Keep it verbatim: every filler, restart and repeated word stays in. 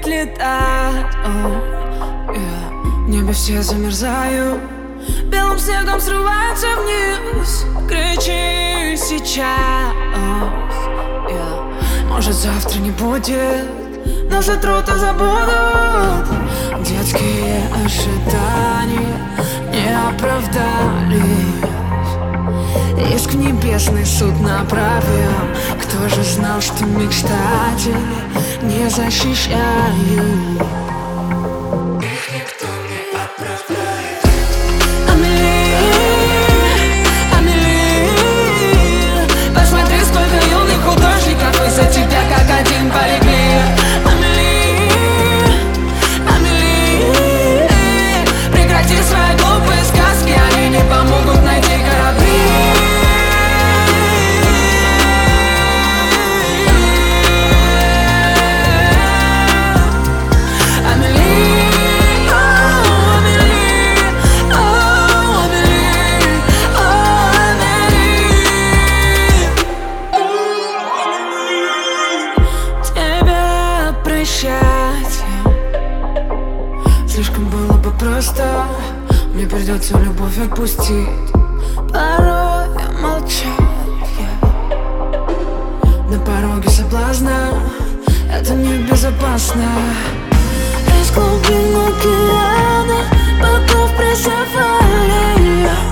ведь летаю. В небе все замерзают, белым снегом срываются вниз. Кричи сейчас, yeah. Может завтра не будет, но за труд забудут. Детские ожидания не оправдались. Иск небесный суд направил. Кто же знал, что мечтатели не защищают? Их никто не оправдает. Амели, Амели, посмотри, сколько юных художников из-за тебя как один полегли. Амели, Амели, прекрати свои глупые сказки, они не помогут найти корабли. Слишком было бы просто, мне придется любовь отпустить. Порой молчать, yeah. На пороге соблазна, это небезопасно. Из глубин океана богов прессовали.